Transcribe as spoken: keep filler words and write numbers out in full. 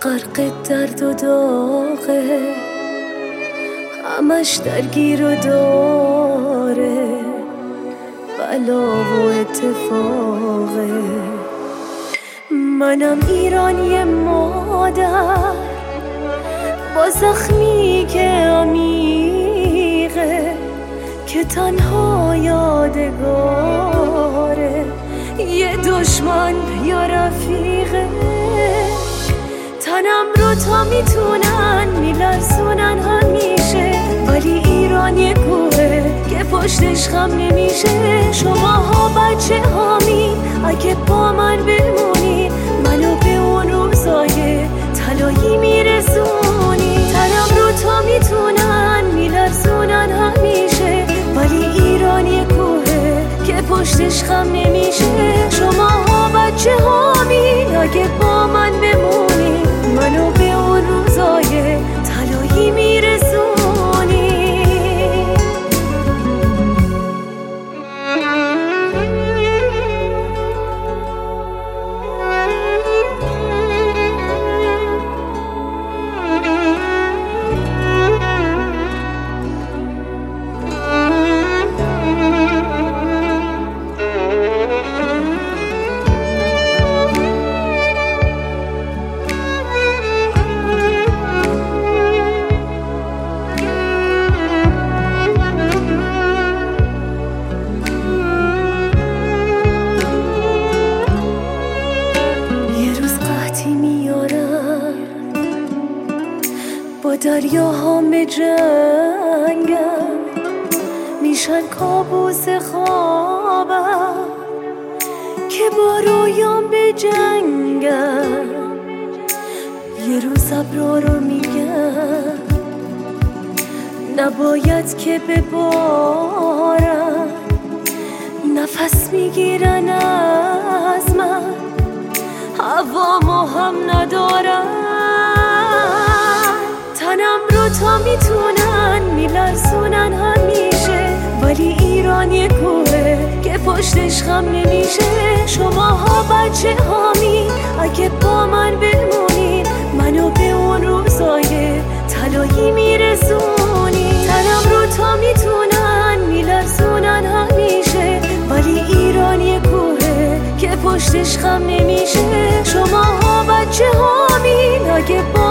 غرق درد و داغه، همش درگیر و داره بلا و اتفاقه. منم ایرانی مادر با زخمی که عمیقه، که تنها یادگاره یه دشمن یا رفیقه. تنم رو تا میتونن میلرزونن همیشه، ولی ایران یه کوه که پشتش خم نمیشه. شماها بچه هامی اگه با من بمونی، منو به اون روزای طلایی میرسونی. تنم رو تا میتونن میلرزونن همیشه، ولی ایران یه کوه که پشتش خم نمیشه. شماها بچه هامی اگه با من بمونی، منو به اون روزای طلایی میرسونی. با دریاها به جنگم، میشن کابوس خوابم که با رویام به جنگم. یه روز ابرا رو میگم نباید که ببارم، نفس میگیرن از من هوامو هم ندارم. تنم رو تا میتونن میلرزونن همیشه، ولی ایران یه کوه که پشتش خم نمیشه. شماها بچه هامی اگه با من بمونین، منو به اون روزای طلایی میرسونی. تنم رو تا میتونن میلرزونن همیشه، ولی ایران یه کوه که پشتش خم نمیشه. شماها بچه هامی اگه با